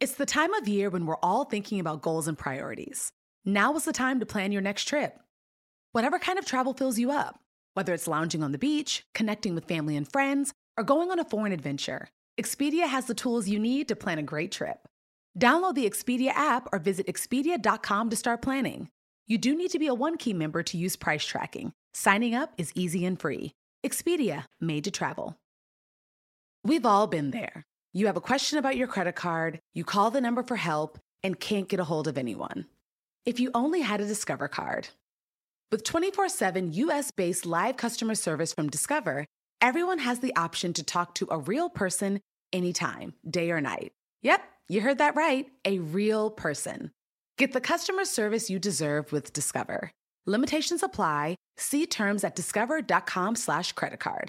It's the time of year when we're all thinking about goals and priorities. Now is the time to plan your next trip. Whatever kind of travel fills you up, whether it's lounging on the beach, connecting with family and friends, or going on a foreign adventure, Expedia has the tools you need to plan a great trip. Download the Expedia app or visit Expedia.com to start planning. You do need to be a One-Key member to use price tracking. Signing up is easy and free. Expedia, made to travel. We've all been there. You have a question about your credit card, you call the number for help, and can't get a hold of anyone. If you only had a Discover card. With 24/7 US-based live customer service from Discover, everyone has the option to talk to a real person anytime, day or night. Yep, you heard that right, a real person. Get the customer service you deserve with Discover. Limitations apply. See terms at discover.com/creditcard.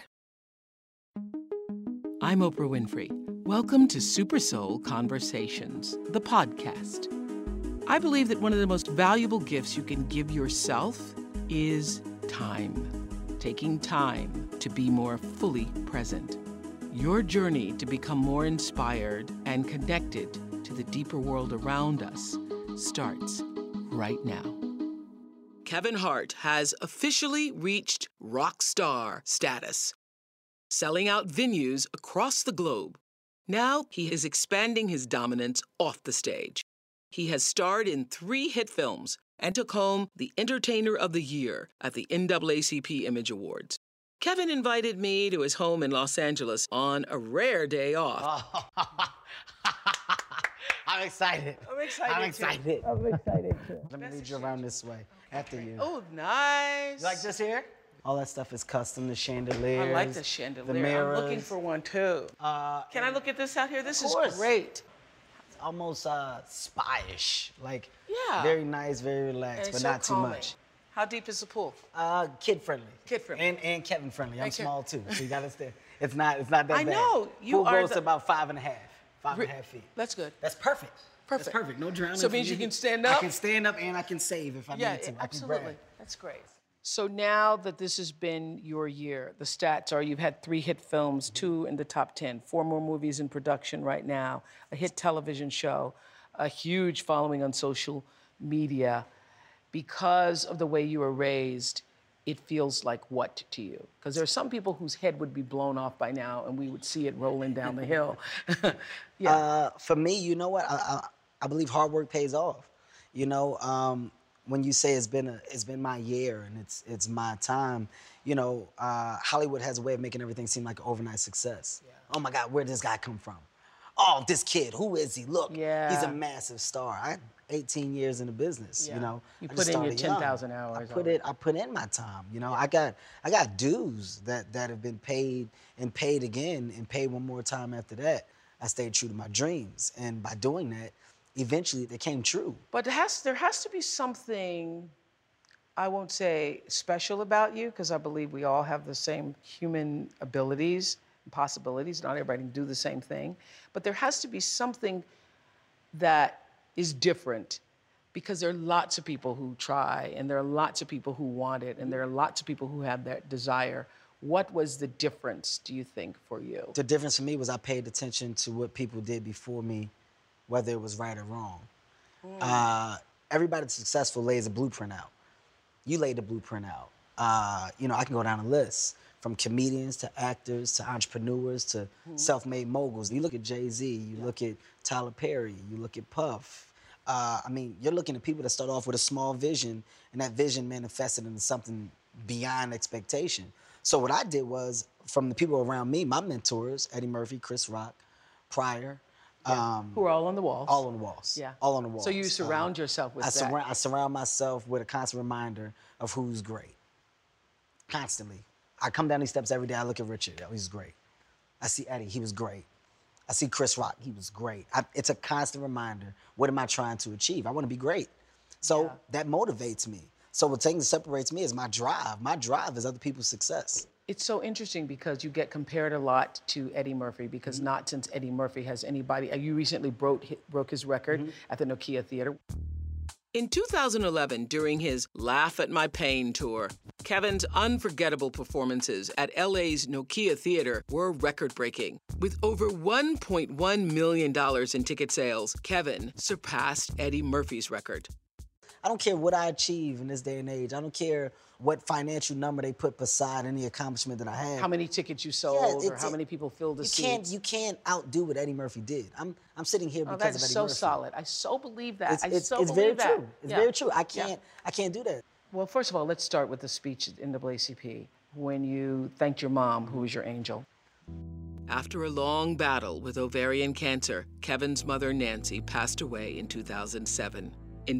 I'm Oprah Winfrey. Welcome to Super Soul Conversations, the podcast. I believe that one of the most valuable gifts you can give yourself is time. Taking time to be more fully present. Your journey to become more inspired and connected to the deeper world around us starts right now. Kevin Hart has officially reached rock star status, selling out venues across the globe. Now he is expanding his dominance off the stage. He has starred in 3 hit films and took home the Entertainer of the Year at the NAACP Image Awards. Kevin invited me to his home in Los Angeles on a rare day off. I'm excited. I'm excited too. Let me lead you around this way after you. Oh, nice. You like this here? All that stuff is custom, the chandeliers. I like the chandelier. The mirrors. I'm looking for one too. Can I look at this out here? This is course. great. It's almost spa-ish. Like, Yeah. very nice, very relaxed, And but so not too calming. much. How deep is the pool? Kid-friendly. Kid-friendly. And Kevin-friendly. I'm And small too, so you gotta stay. It's not that bad. I know. You Pool are goes the- to about 5.5 feet. That's good. That's perfect. Perfect. That's perfect. No drowning. So it for means me. you can stand I up? can stand up and I can save if I need to. I can absolutely. grab. That's great. So now that this has been your year, the stats are you've had 3 hit films, 2 in the top 10, 4 more movies in production right now, a hit television show, a huge following on social media. Because of the way you were raised, it feels like what to you? Because there are some people whose head would be blown off by now and we would see it rolling down the hill. For me, you know what? I believe hard work pays off. You know, when you say it's been my year and it's my time, you know, Hollywood has a way of making everything seem like an overnight success. Yeah. Oh my God, where did this guy come from? Oh, this kid, who is he? Look, he's a massive star. I had 18 years in the business, you know. You I put just in your started young. 10,000 hours. I put in my time, you know. I got dues that have been paid and paid again and paid one more time after that. I stayed true to my dreams, and by doing that, eventually they came true. But there has to be something, I won't say special about you, because I believe we all have the same human abilities and possibilities. Not everybody can do the same thing. But there has to be something that is different, because there are lots of people who try, and there are lots of people who want it, and there are lots of people who have that desire. What was the difference, do you think, for you? The difference for me was I paid attention to what people did before me, whether it was right or wrong. Everybody that's successful lays a blueprint out. You laid the blueprint out. You know, I can go down a list from comedians to actors to entrepreneurs to self-made moguls. You look at Jay-Z, you look at Tyler Perry, you look at Puff. I mean, you're looking at people that start off with a small vision, and that vision manifested into something beyond expectation. So what I did was, from the people around me, my mentors, Eddie Murphy, Chris Rock, Pryor, who are all on the walls. all on the walls. Yeah. All on the walls. So you surround yourself with that. I surround myself with a constant reminder of who's great. Constantly. I come down these steps every day, I look at Richard, oh, he's great. I see Eddie, he was great. I see Chris Rock, he was great. It's a constant reminder, what am I trying to achieve? I want to be great. So that motivates me. So the thing that separates me is my drive. My drive is other people's success. It's so interesting because you get compared a lot to Eddie Murphy, because not since Eddie Murphy has anybody. You recently broke his record at the Nokia Theater. In 2011, during his Laugh at My Pain tour, Kevin's unforgettable performances at LA's Nokia Theater were record-breaking. With over $1.1 million in ticket sales, Kevin surpassed Eddie Murphy's record. I don't care what I achieve in this day and age. I don't care what financial number they put beside any accomplishment that I have. How many tickets you sold, or how many people filled the seats. You can't outdo what Eddie Murphy did. I'm sitting here because of Eddie Murphy. That is so solid. I so believe that. It's very true. It's very true. I can't do that. Well, first of all, let's start with the speech at NAACP when you thanked your mom, who was your angel. After a long battle with ovarian cancer, Kevin's mother, Nancy, passed away in 2007. In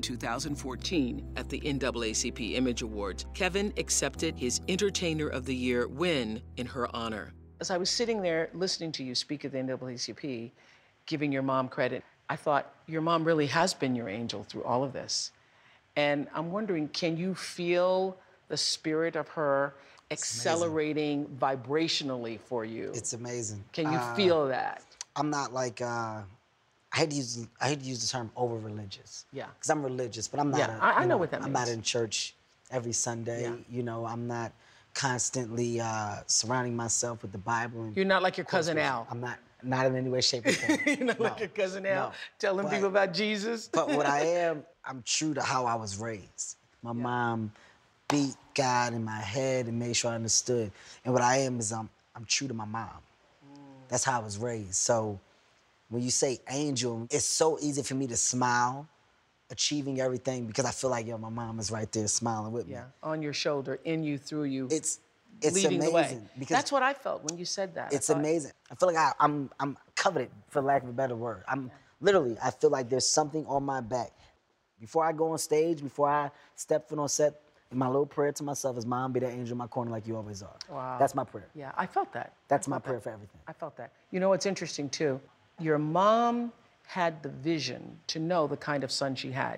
2014, at the NAACP Image Awards, Kevin accepted his Entertainer of the Year win in her honor. As I was sitting there listening to you speak at the NAACP, giving your mom credit, I thought, your mom really has been your angel through all of this. And I'm wondering, can you feel the spirit of her accelerating vibrationally for you? It's amazing. Can you feel that? I'm not like, I hate to use the term over-religious. Yeah. Because I'm religious, but I'm not. Yeah, I know what that means. I'm not in church every Sunday. Yeah. You know, I'm not constantly surrounding myself with the Bible. And You're not like your cousin Al. I'm not in any way, shape, or form. You're not like your cousin Al, telling people about Jesus. But what I am, I'm true to how I was raised. My mom beat God in my head and made sure I understood. And what I am is I'm true to my mom. That's how I was raised. So when you say angel, it's so easy for me to smile, achieving everything, because I feel like, yo, my mom is right there smiling with me. Yeah, on your shoulder, in you, through you. It's leading amazing. The way. Because that's what I felt when you said that. It's amazing. I feel like I'm coveted, for lack of a better word. Literally, I feel like there's something on my back. Before I go on stage, before I step foot on set, my little prayer to myself is, Mom, be that angel in my corner like you always are. Wow. That's my prayer. Yeah, I felt that. That's my prayer for everything. I felt that. You know what's interesting, too? Your mom had the vision to know the kind of son she had.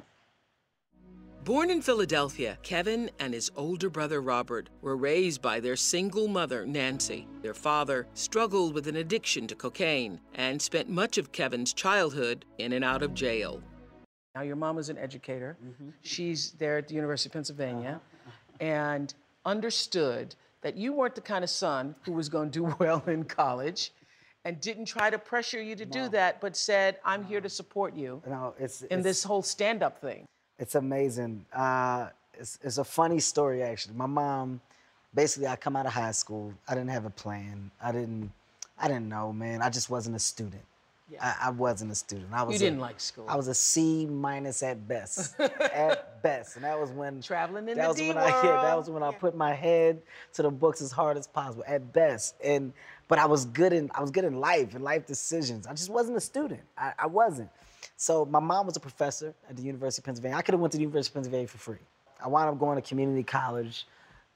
Born in Philadelphia, Kevin and his older brother Robert were raised by their single mother, Nancy. Their father struggled with an addiction to cocaine and spent much of Kevin's childhood in and out of jail. Now, your mom was an educator. She's there at the University of Pennsylvania and understood that you weren't the kind of son who was going to do well in college and didn't try to pressure you to do that, but said, I'm here to support you in this whole stand-up thing. It's amazing. It's a funny story, actually. My mom, basically, I come out of high school. I didn't have a plan. I didn't know, man. I just wasn't a student. Yeah. I wasn't a student. You didn't like school. I was a C- at best, at best. And that was when traveling in the D world. That was when I put my head to the books as hard as possible, at best. But I was good in life and life decisions. I just wasn't a student. I wasn't. So my mom was a professor at the University of Pennsylvania. I could have went to the University of Pennsylvania for free. I wound up going to community college,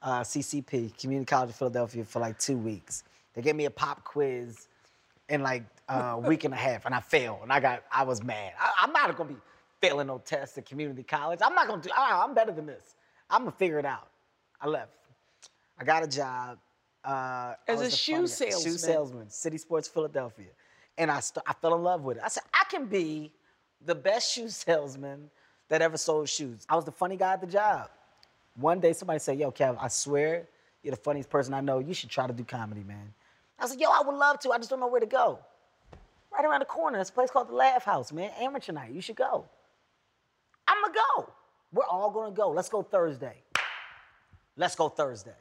CCP, Community College of Philadelphia, for like 2 weeks. They gave me a pop quiz in like a week and a half, and I failed, and I was mad. I'm not gonna be failing no tests at community college. I'm not gonna I'm better than this. I'm gonna figure it out. I left. I got a job. As a shoe salesman. Shoe salesman, City Sports Philadelphia. And I fell in love with it. I said, I can be the best shoe salesman that ever sold shoes. I was the funny guy at the job. One day somebody said, yo, Kev, I swear you're the funniest person I know. You should try to do comedy, man. I was like, yo, I would love to. I just don't know where to go. Right around the corner, there's a place called the Laugh House, man. Amateur night. You should go. I'm going to go. We're all going to go. Let's go Thursday. Let's go Thursday.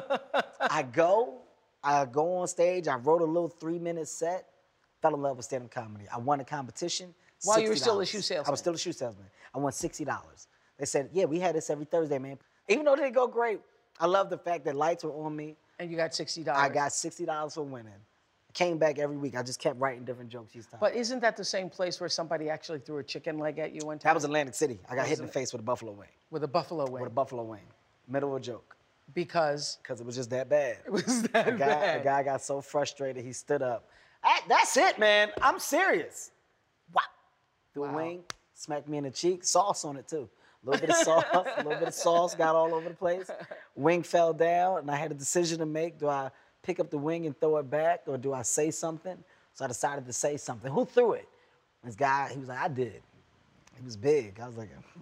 I go on stage. I wrote a little 3-minute set. Fell in love with stand-up comedy. I won a competition. While you were still a shoe salesman? I was still a shoe salesman. I won $60. They said, yeah, we had this every Thursday, man. Even though it didn't go great, I love the fact that lights were on me. And you got $60. I got $60 for winning. Came back every week. I just kept writing different jokes each time. But isn't that the same place where somebody actually threw a chicken leg at you one time? That was Atlantic City. I got hit in the face with a buffalo wing. With a buffalo wing? With a buffalo wing. Middle of a joke. Because? Because it was just that bad. It was that bad. The guy got so frustrated, he stood up. That's it, man. I'm serious. Wow. Threw a wing, smacked me in the cheek. Sauce on it, too. A little bit of sauce got all over the place. Wing fell down, and I had a decision to make. Do I pick up the wing and throw it back, or do I say something? So I decided to say something. Who threw it? This guy, he was like, I did. He was big. I was like,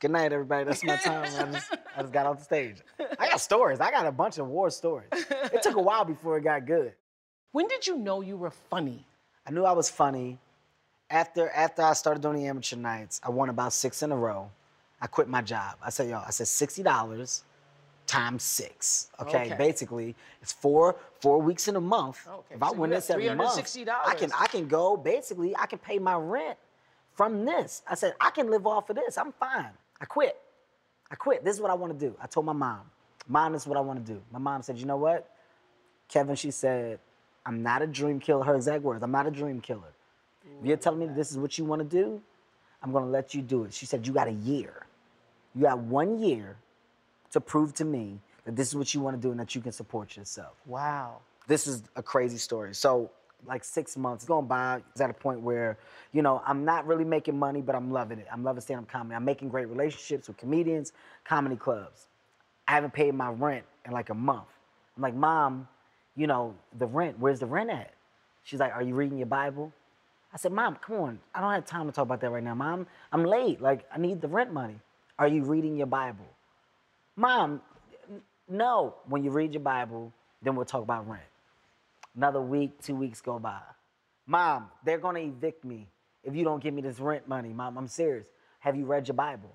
Good night, everybody. That's my time. I just got off the stage. I got stories. I got a bunch of war stories. It took a while before it got good. When did you know you were funny? I knew I was funny. After I started doing the amateur nights, I won about 6 in a row. I quit my job. I said, $60 times 6. Okay. Basically, it's four weeks in a month. Okay. If I win this every month, I can go. Basically, I can pay my rent from this. I said, I can live off of this. I'm fine. I quit. This is what I want to do. I told my mom, this is what I want to do. My mom said, you know what, Kevin, she said, I'm not a dream killer. Her exact words, I'm not a dream killer. If you're telling me this is what you want to do, I'm going to let you do it. She said, you got a year. You got 1 year to prove to me that this is what you want to do and that you can support yourself. Wow. This is a crazy story. So, like 6 months going by, it's at a point where, I'm not really making money, but I'm loving it. I'm loving stand-up comedy. I'm making great relationships with comedians, comedy clubs. I haven't paid my rent in like a month. I'm like, Mom, the rent, where's the rent at? She's like, are you reading your Bible? I said, Mom, come on. I don't have time to talk about that right now. Mom, I'm late. Like, I need the rent money. Are you reading your Bible? Mom, no. When you read your Bible, then we'll talk about rent. Another week, 2 weeks go by. Mom, they're going to evict me if you don't give me this rent money. Mom, I'm serious. Have you read your Bible?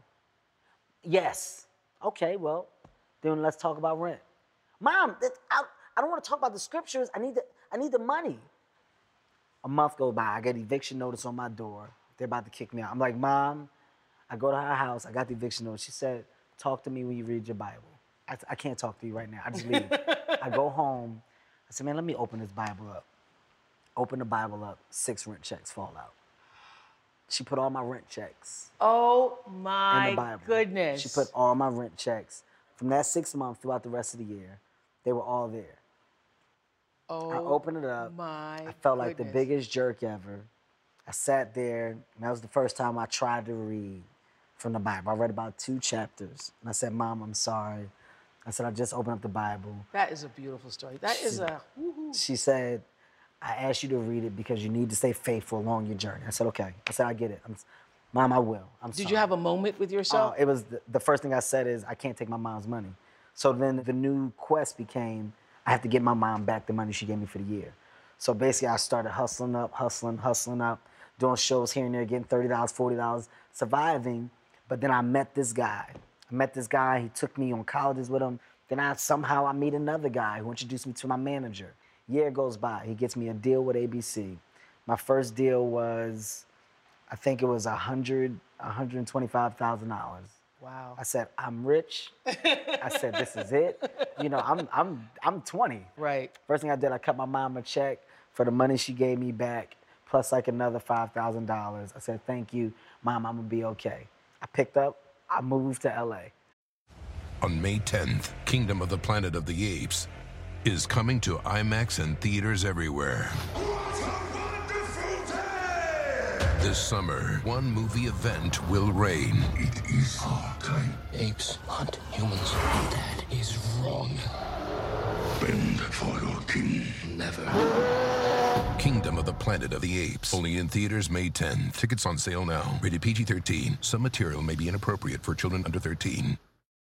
Yes. Okay, well, then let's talk about rent. Mom, I don't want to talk about the scriptures. I need the money. A month goes by. I get eviction notice on my door. They're about to kick me out. I'm like, Mom, I go to her house. I got the eviction notice. She said, talk to me when you read your Bible. I can't talk to you right now. I just leave. I go home. I said, man, let me open this Bible up. Open the Bible up. 6 rent checks fall out. She put all my rent checks. Oh in the my Bible. goodness. She put all my rent checks. From that 6 months throughout the rest of the year, they were all there. Oh, I opened it up. I felt like the biggest jerk ever. I sat there, and that was the first time I tried to read from the Bible. I read about 2 chapters, and I said, Mom, I'm sorry. I said, I just opened up the Bible. That is a beautiful story. That is a woo-hoo. She said, I asked you to read it because you need to stay faithful along your journey. I said, okay. I said, I get it. Mom, I will. I'm sorry. Did you have a moment with yourself? It was the first thing I said is, I can't take my mom's money. So then the new quest became, I have to get my mom back the money she gave me for the year. So basically, I started hustling up, doing shows here and there, getting $30, $40, surviving. But then I met this guy. He took me on colleges with him. Then I meet another guy who introduced me to my manager. Year goes by. He gets me a deal with ABC. My first deal was, I think it was $125,000. Wow. I said, I'm rich. I said, this is it. I'm 20. Right. First thing I did, I cut my mom a check for the money she gave me back, plus like another $5,000. I said, thank you, Mom, I'm gonna be okay. I picked up, I moved to LA. On May 10th, Kingdom of the Planet of the Apes is coming to IMAX and theaters everywhere. What a wonderful day! This summer, one movie event will reign. It is our time. Apes hunt humans. That is wrong. Bend for your king. Never. Kingdom of the Planet of the Apes. Only in theaters May 10th. Tickets on sale now. Rated PG-13. Some material may be inappropriate for children under 13.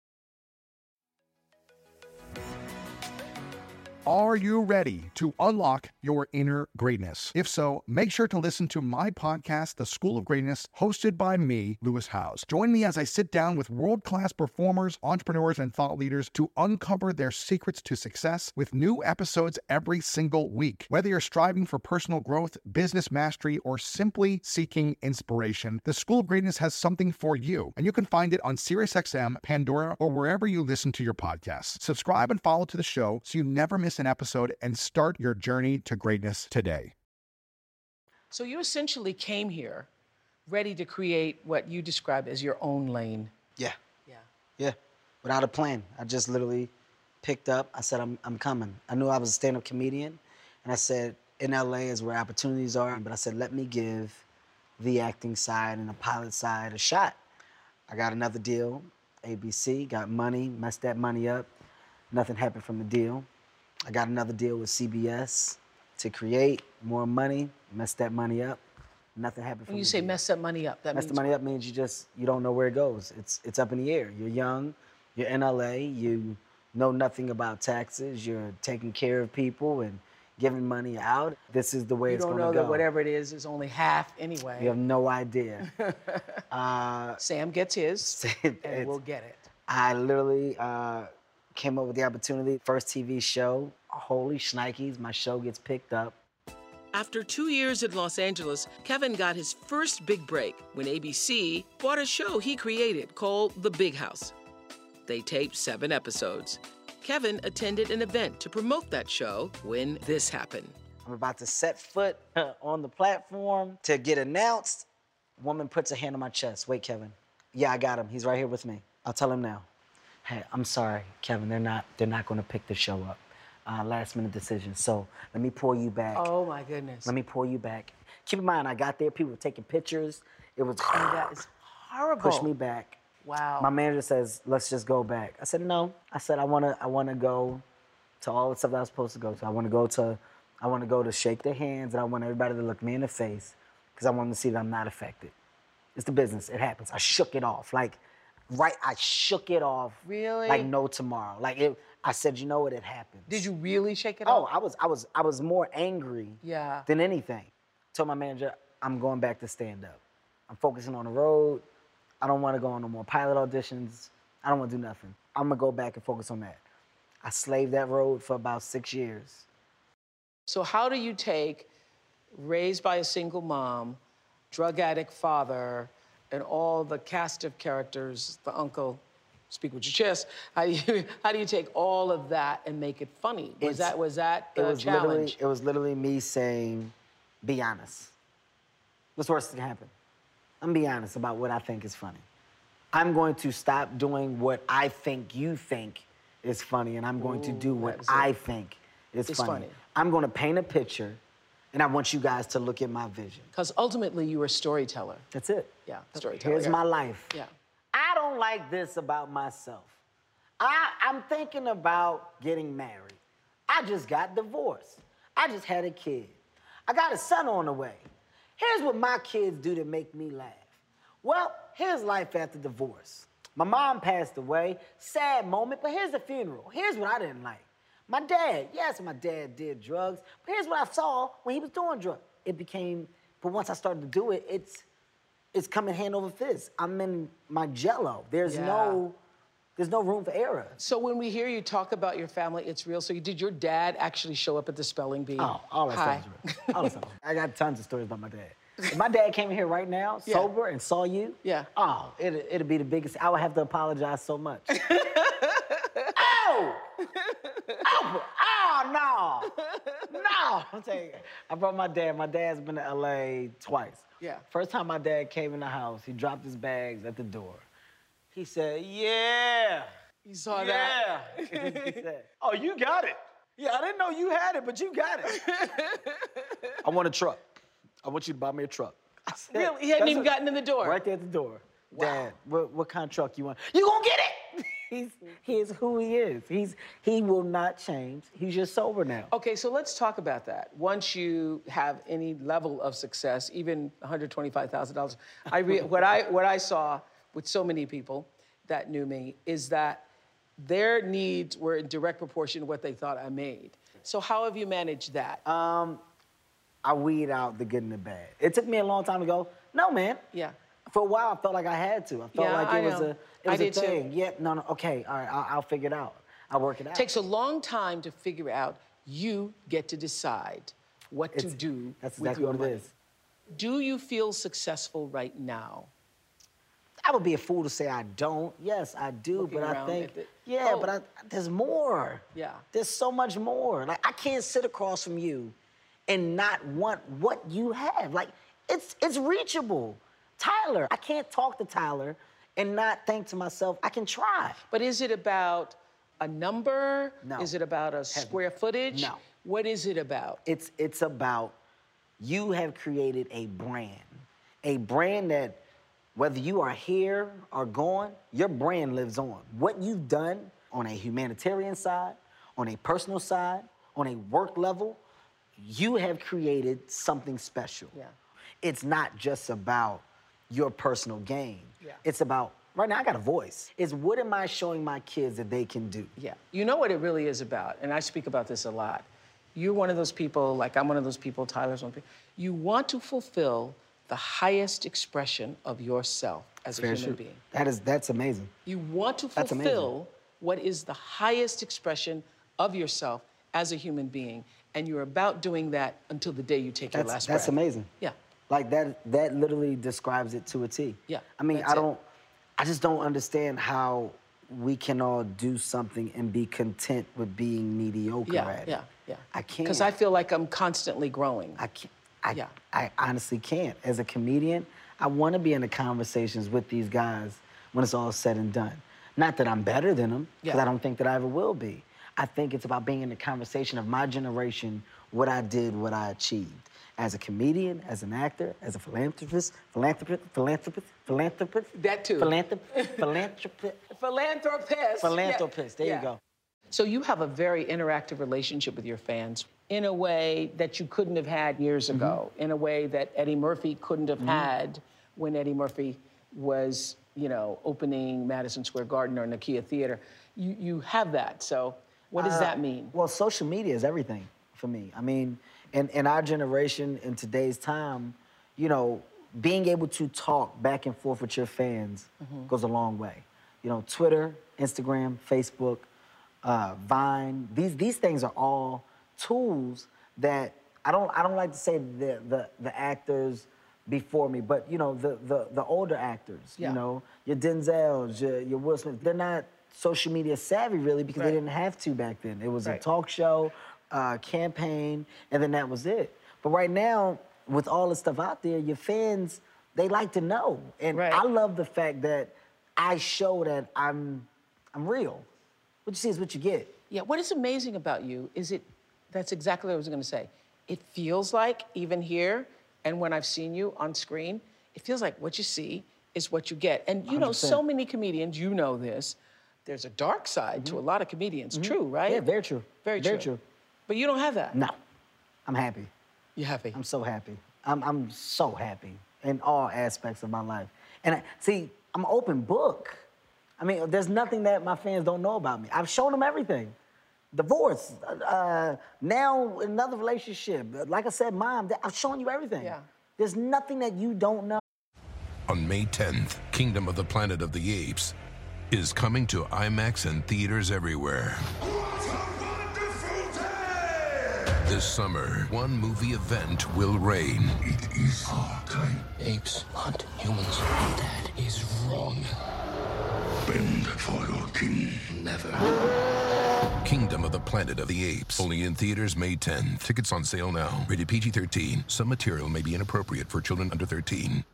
Are you ready to unlock your inner greatness? If so, make sure to listen to my podcast, The School of Greatness, hosted by me, Lewis Howes. Join me as I sit down with world-class performers, entrepreneurs, and thought leaders to uncover their secrets to success with new episodes every single week. Whether you're striving for personal growth, business mastery, or simply seeking inspiration, The School of Greatness has something for you, and you can find it on SiriusXM, Pandora, or wherever you listen to your podcasts. Subscribe and follow to the show so you never miss an episode and start your journey to greatness today. So you essentially came here ready to create what you describe as your own lane. Yeah. Yeah. Yeah. Without a plan. I just literally picked up. I said, I'm coming. I knew I was a stand-up comedian. And I said, in LA is where opportunities are. But I said, let me give the acting side and the pilot side a shot. I got another deal, ABC, got money, messed that money up. Nothing happened from the deal. I got another deal with CBS to create more money, messed that money up. Nothing happened for When me. you say mess that money up, that Mess means the money up means you don't know where it goes. It's up in the air. You're young, you're in LA, you know nothing about taxes, you're taking care of people and giving money out. This is the way you it's don't gonna know go. that whatever it is only half anyway. You have no idea. Sam gets his, and It's- we'll get it. I literally came up with the opportunity. First TV show, holy shnikes, my show gets picked up. After 2 years in Los Angeles, Kevin got his first big break when ABC bought a show he created called The Big House. They taped 7 episodes. Kevin attended an event to promote that show when this happened. I'm about to set foot on the platform to get announced. Woman puts a hand on my chest. Wait, Kevin. Yeah, I got him. He's right here with me. I'll tell him now. Hey, I'm sorry, Kevin. They're not going to pick the show up. Last minute decision. So let me pull you back. Oh my goodness. Let me pull you back. Keep in mind, I got there. People were taking pictures. It was That is horrible. push me back. Wow. My manager says, let's just go back. I said, no. I said, I wanna go to all the stuff that I was supposed to go to. I wanna go to shake their hands, and I want everybody to look me in the face because I want them to see that I'm not affected. It's the business, it happens. I shook it off. I shook it off. Really? Like no tomorrow. I said, you know what, it happens. Did you really shake it Oh, off? I was more angry Yeah. than anything. Told my manager, I'm going back to stand up. I'm focusing on the road. I don't want to go on no more pilot auditions. I don't want to do nothing. I'm going to go back and focus on that. I slaved that road for about 6 years. So how do you take raised by a single mom, drug addict father, and all the cast of characters, the uncle, speak with your chest, how do you take all of that and make it funny? Was that the challenge? It was literally me saying, be honest. What's worse that can happen? I'm gonna be honest about what I think is funny. I'm going to stop doing what I think you think is funny, and I'm going to do what I think is funny. I'm gonna paint a picture, and I want you guys to look at my vision. Because ultimately you were a storyteller. That's it. Yeah, storyteller. Here's my life. Yeah. I don't like this about myself. I'm thinking about getting married. I just got divorced. I just had a kid. I got a son on the way. Here's what my kids do to make me laugh. Well, here's life after divorce. My mom passed away, sad moment, but here's the funeral. Here's what I didn't like. My dad, yes, my dad did drugs, but here's what I saw when he was doing drugs. But once I started to do it, it's coming hand over fist. I'm in my jello. There's no room for error. So when we hear you talk about your family, it's real. So did your dad actually show up at the spelling bee? Oh, all that stuff is real. All that stuff. I got tons of stories about my dad. If my dad came in here right now, sober, and saw you, it'd be the biggest. I would have to apologize so much. No. I'm telling you, I brought my dad. My dad's been to LA twice. Yeah. First time my dad came in the house, he dropped his bags at the door. He said, yeah. You saw that? He said, oh, you got it. Yeah, I didn't know you had it, but you got it. I want a truck. I want you to buy me a truck. I said, Really? He hadn't even gotten in the door? Right there at the door. Wow. Dad, what kind of truck you want? You gonna get it! He is who he is. He will not change. He's just sober now. Okay, so let's talk about that. Once you have any level of success, even $125,000, what I saw with so many people that knew me is that their needs were in direct proportion to what they thought I made. So how have you managed that? I weed out the good and the bad. It took me a long time to go, no, man. Yeah. For a while, I felt like I had to. I felt like it was a did thing. too. Yeah, no, okay, all right, I'll figure it out. I'll work it out. It takes a long time to figure out. You get to decide what to do That's with exactly your what money. it is. Do you feel successful right now? I would be a fool to say I don't. Yes, I do, Looking but I around think, at the- yeah, Oh. but there's more. Yeah. There's so much more. Like, I can't sit across from you and not want what you have. Like, it's reachable. Tyler, I can't talk to Tyler and not think to myself, I can try. But is it about a number? No. Is it about a square footage? No. What is it about? It's about you have created a brand that whether you are here or gone, your brand lives on. What you've done on a humanitarian side, on a personal side, on a work level, you have created something special. Yeah. it's not just about your personal gain. Yeah. It's about, right now I got a voice. It's what am I showing my kids that they can do? Yeah. You know what it really is about, and I speak about this a lot. You're one of those people, like I'm one of those people, Tyler's one of those people. You want to fulfill the highest expression of yourself as a human being. That's amazing. You want to fulfill what is the highest expression of yourself as a human being, and you're about doing that until the day you take your last breath. That's amazing. Yeah. Like that literally describes it to a T. Yeah. I mean, I just don't understand how we can all do something and be content with being mediocre at it. Yeah. I can't. Because I feel like I'm constantly growing. I can't. I honestly can't. As a comedian, I want to be in the conversations with these guys when it's all said and done. Not that I'm better than them, because I don't think that I ever will be. I think it's about being in the conversation of my generation, what I did, what I achieved. As a comedian, as an actor, as a philanthropist. That too. Philanthropist, there you go. So you have a very interactive relationship with your fans in a way that you couldn't have had years ago, in a way that Eddie Murphy couldn't have had when Eddie Murphy was, opening Madison Square Garden or Nokia Theater. You have that, so what does that mean? Well, social media is everything for me. I mean, in our generation, in today's time, being able to talk back and forth with your fans goes a long way. Twitter, Instagram, Facebook, Vine, these things are all tools that I don't like to say the actors before me, but the older actors, your Denzels, your Will Smith, they're not social media savvy really because they didn't have to back then. It was a talk show, campaign, and then that was it. But right now, with all the stuff out there, your fans, they like to know. And I love the fact that I show that I'm real. What you see is what you get. Yeah, what is amazing about you is that's exactly what I was gonna say. It feels like, even here, and when I've seen you on screen, it feels like what you see is what you get. And so many comedians, this, there's a dark side to a lot of comedians. True, right? Yeah, very true. Very true. But you don't have that. No, I'm happy. You're happy? I'm so happy. I'm so happy in all aspects of my life. And I'm an open book. I mean, there's nothing that my fans don't know about me. I've shown them everything. Divorce, now another relationship. Like I said, Mom, I've shown you everything. Yeah. There's nothing that you don't know. On May 10th, Kingdom of the Planet of the Apes is coming to IMAX and theaters everywhere. What a wonderful day! This summer, one movie event will reign. It is our time. Apes hunt humans. That is wrong. Bend for your king. Never. Kingdom of the Planet of the Apes. Only in theaters May 10. Tickets on sale now. Rated PG-13. Some material may be inappropriate for children under 13.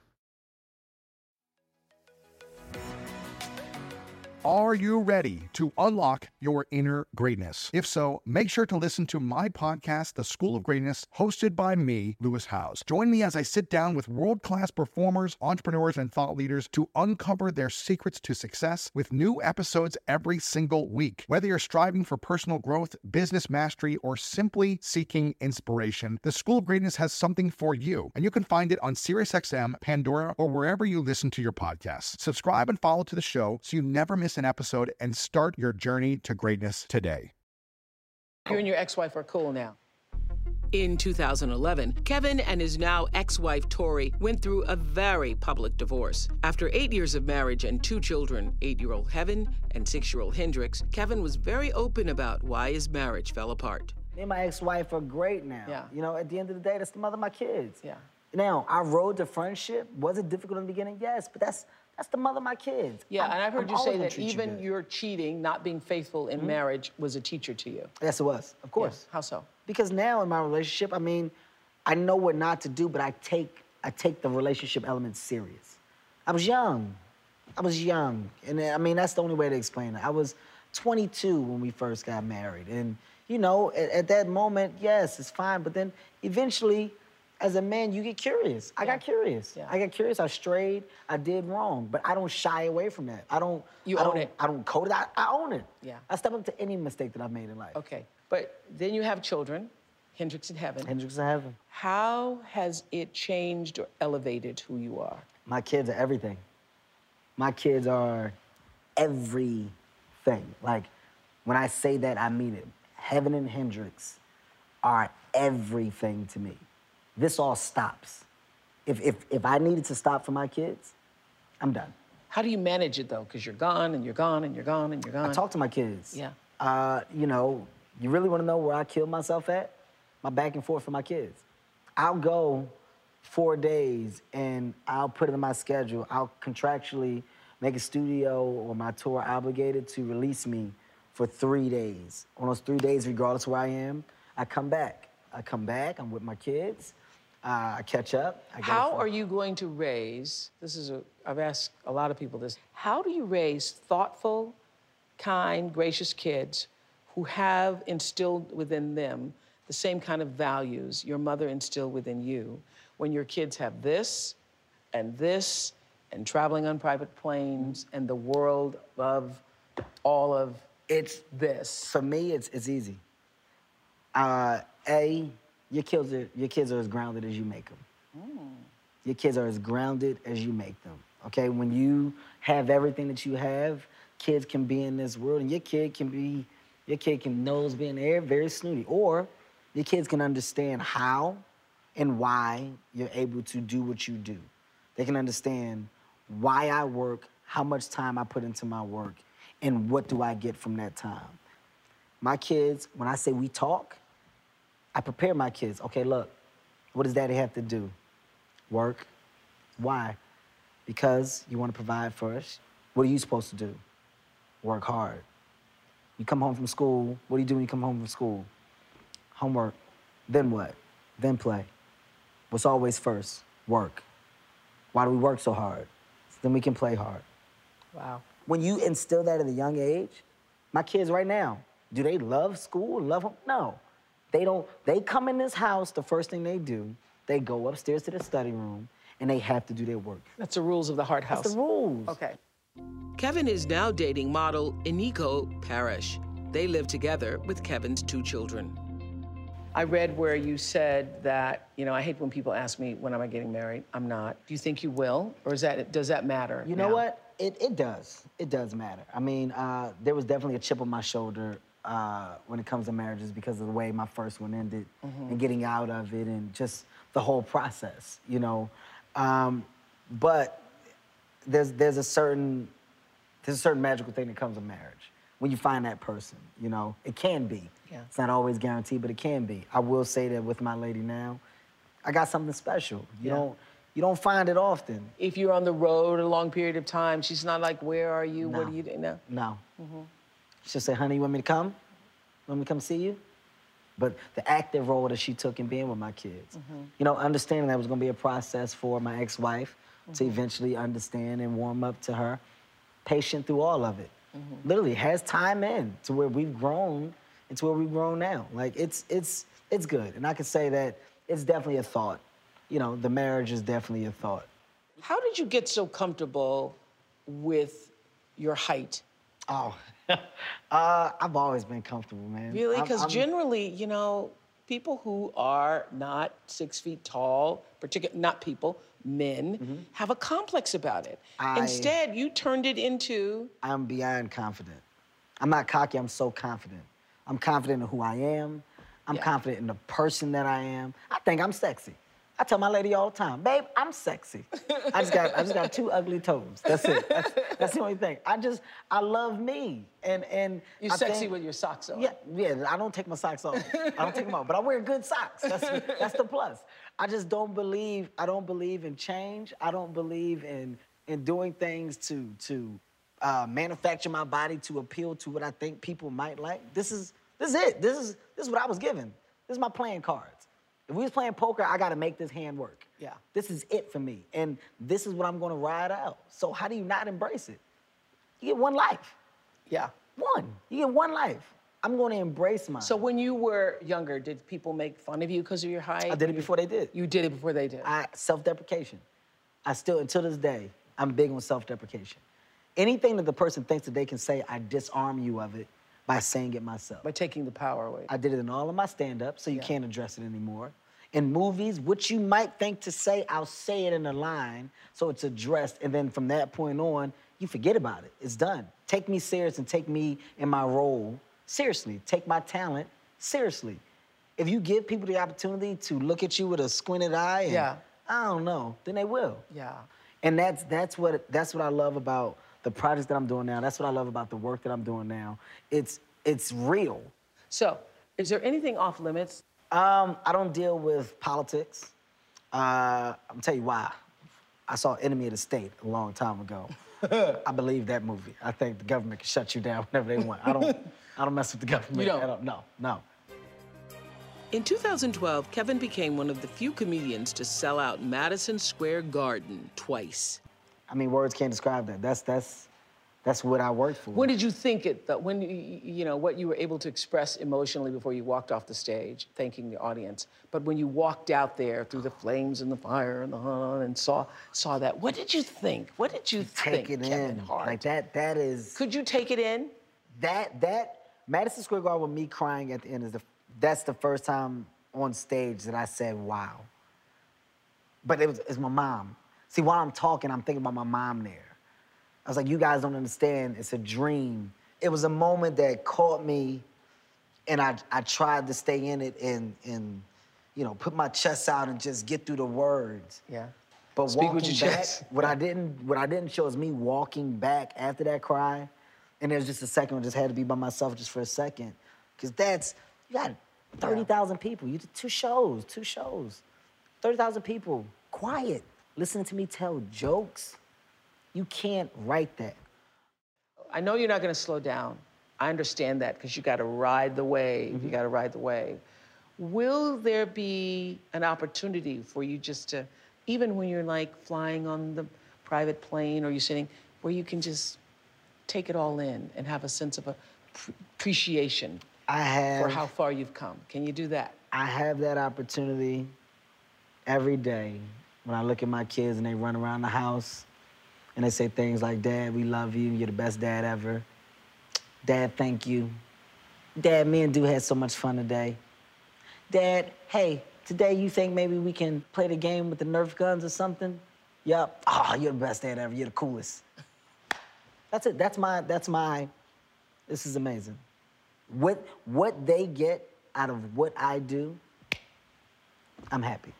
Are you ready to unlock your inner greatness? If so, make sure to listen to my podcast, The School of Greatness, hosted by me, Lewis Howes. Join me as I sit down with world-class performers, entrepreneurs, and thought leaders to uncover their secrets to success with new episodes every single week. Whether you're striving for personal growth, business mastery, or simply seeking inspiration, The School of Greatness has something for you, and you can find it on SiriusXM, Pandora, or wherever you listen to your podcasts. Subscribe and follow to the show so you never miss an episode and start your journey to greatness today. You and your ex-wife are cool now. In 2011, Kevin and his now ex-wife Tori went through a very public divorce. After 8 years of marriage and 2 children, 8-year-old Heaven and 6-year-old Hendrix, Kevin was very open about why his marriage fell apart. Me and my ex-wife are great now. Yeah. At the end of the day, that's the mother of my kids. Yeah. Now, our road to friendship, was it difficult in the beginning? Yes, but that's the mother of my kids. Yeah, and I've heard you say that treat you even good. your cheating, not being faithful in marriage, was a teacher to you. Yes, it was, of course. Yeah. How so? Because now in my relationship, I know what not to do, but I take the relationship element serious. I was young, and that's the only way to explain it. I was 22 when we first got married, and at that moment, yes, it's fine, but then eventually, as a man, you get curious. I got curious. Yeah. I got curious. I strayed. I did wrong, but I don't shy away from that. I don't. You own it. I don't code it. I own it. Yeah. I step up to any mistake that I've made in life. Okay, but then you have children, Hendrix in Heaven. Hendrix in Heaven. How has it changed or elevated who you are? My kids are everything. My kids are everything. Like, when I say that, I mean it. Heaven and Hendrix are everything to me. This all stops. If I needed to stop for my kids, I'm done. How do you manage it, though? Because you're gone, and you're gone, and you're gone, and you're gone. I talk to my kids. Yeah. You know, you really want to know where I killed myself at? My back and forth for my kids. I'll go 4 days, and I'll put it in my schedule. I'll contractually make a studio or my tour obligated to release me for 3 days. On those 3 days, regardless of where I am, I come back. I'm with my kids. I catch up. How are you going to raise, I've asked a lot of people this, how do you raise thoughtful, kind, gracious kids who have instilled within them the same kind of values your mother instilled within you, when your kids have this, and traveling on private planes, and the world of all of this? For me, it's easy. Your kids are as grounded as you make them. Your kids are as grounded as you make them, okay? When you have everything that you have, kids can be in this world, and your kid can nose be in the air, very snooty. Or your kids can understand how and why you're able to do what you do. They can understand why I work, how much time I put into my work, and what do I get from that time. My kids, when I say we talk, I prepare my kids. Okay, look, what does daddy have to do? Work. Why? Because you want to provide for us. What are you supposed to do? Work hard. You come home from school, what do you do when you come home from school? Homework. Then what? Then play. What's always first? Work. Why do we work so hard? So then we can play hard. Wow. When you instill that at a young age, my kids right now, do they love school, love home? No. They don't. They come in this house, the first thing they do, they go upstairs to the study room, and they have to do their work. That's the rules of the Hart House. That's the rules. Okay. Kevin is now dating model Iniko Parrish. They live together with Kevin's 2 children. I read where you said that, I hate when people ask me, when am I getting married? I'm not. Do you think you will? Or does that matter? You know what? It does. It does matter. I mean, there was definitely a chip on my shoulder when it comes to marriages because of the way my first one ended and getting out of it and just the whole process, but there's a certain magical thing that comes with marriage when you find that person. It can be. Yeah. It's not always guaranteed, but it can be. I will say that with my lady now, I got something special. You don't find it often. If you're on the road a long period of time, she's not like, where are you? No. What are you doing? No. No. She'll say, honey, you want me to come? Want me to come see you? But the active role that she took in being with my kids, understanding that was going to be a process for my ex-wife to eventually understand and warm up to her, patient through all of it. Literally has time in to where we've grown into where we've grown now. Like, it's good. And I can say that it's definitely a thought. The marriage is definitely a thought. How did you get so comfortable with your height? Oh, I've always been comfortable, man. Really? Because generally, people who are not 6 feet tall, men, have a complex about it. Instead, you turned it into... I'm beyond confident. I'm not cocky, I'm so confident. I'm confident in who I am. I'm confident in the person that I am. I think I'm sexy. I tell my lady all the time, babe, I'm sexy. I just got 2 ugly toes. That's it. That's the only thing. I love me. And you're sexy with your socks on. Yeah, I don't take my socks off. I don't take them off, but I wear good socks. That's the plus. I don't believe in change. I don't believe in doing things to manufacture my body to appeal to what I think people might like. This is it. This is what I was given. This is my playing cards. If we was playing poker, I gotta make this hand work. Yeah. This is it for me. And this is what I'm gonna ride out. So how do you not embrace it? You get one life. Yeah. One. You get one life. I'm gonna embrace mine. So when you were younger, did people make fun of you because of your height? I did it before they did. You did it before they did? Self-deprecation. I still, until this day, I'm big on self-deprecation. Anything that the person thinks that they can say, I disarm you of it by saying it myself. By taking the power away. I did it in all of my stand-ups, so you can't address it anymore. In movies, what you might think to say, I'll say it in a line, so it's addressed, and then from that point on, you forget about it. It's done. Take me serious and take me in my role seriously. Take my talent seriously. If you give people the opportunity to look at you with a squinted eye, and, I don't know, then they will. Yeah. And that's what I love about the projects that I'm doing now. That's what I love about the work that I'm doing now. It's real. So, is there anything off limits? I don't deal with politics. I'm gonna tell you why. I saw Enemy of the State a long time ago. I believe that movie. I think the government can shut you down whenever they want. I don't mess with the government. You don't? No. In 2012, Kevin became one of the few comedians to sell out Madison Square Garden twice. I mean, words can't describe that. That's what I worked for. When did you think it, when you know, what you were able to express emotionally before you walked off the stage, thanking the audience, but when you walked out there through the flames and the fire and the and saw that, what did you think? What did you think, Take it Kevin in. Hart? Like that is... Could you take it in? That Madison Square Garden with me crying at the end that's the first time on stage that I said, wow. But it's my mom. See, while I'm talking, I'm thinking about my mom there. I was like, you guys don't understand, it's a dream. It was a moment that caught me, and I tried to stay in it and you know, put my chest out and just get through the words. Yeah. But Speak walking with your back, chest. what I didn't show is me walking back after that cry, and there was just a second where I just had to be by myself just for a second. Because you got 30,000 people. You did two shows. 30,000 people, quiet, listening to me tell jokes. You can't write that. I know you're not going to slow down. I understand that because you got to ride the wave. Mm-hmm. You got to ride the wave. Will there be an opportunity for you just to, even when you're like flying on the private plane or you're sitting, where you can just take it all in and have a sense of appreciation for how far you've come? Can you do that? I have that opportunity every day when I look at my kids and they run around the house and they say things like, Dad, we love you. You're the best dad ever. Dad, thank you. Dad, me and Dude had so much fun today. Dad, hey, today you think maybe we can play the game with the Nerf guns or something? Yup. Oh, you're the best dad ever. You're the coolest. That's it. That's my, this is amazing. What they get out of what I do, I'm happy.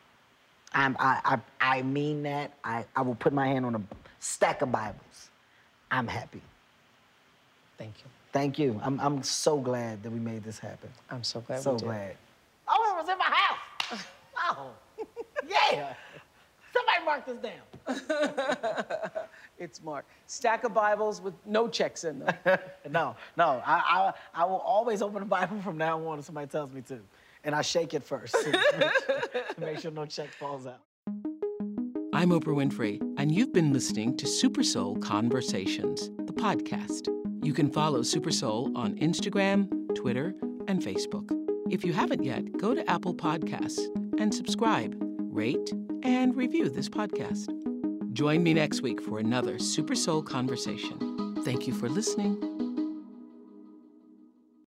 I mean that. I will put my hand on a stack of Bibles. I'm happy. Thank you. Thank you. I'm so glad that we made this happen. I'm so glad So we did. glad. Oh, it was in my house. Oh, yeah. Somebody mark this down. It's marked. Stack of Bibles with no checks in them. No. I will always open the Bible from now on if somebody tells me to. And I shake it first to make sure no check falls out. I'm Oprah Winfrey, and you've been listening to Super Soul Conversations, the podcast. You can follow Super Soul on Instagram, Twitter, and Facebook. If you haven't yet, go to Apple Podcasts and subscribe, rate, and review this podcast. Join me next week for another Super Soul Conversation. Thank you for listening.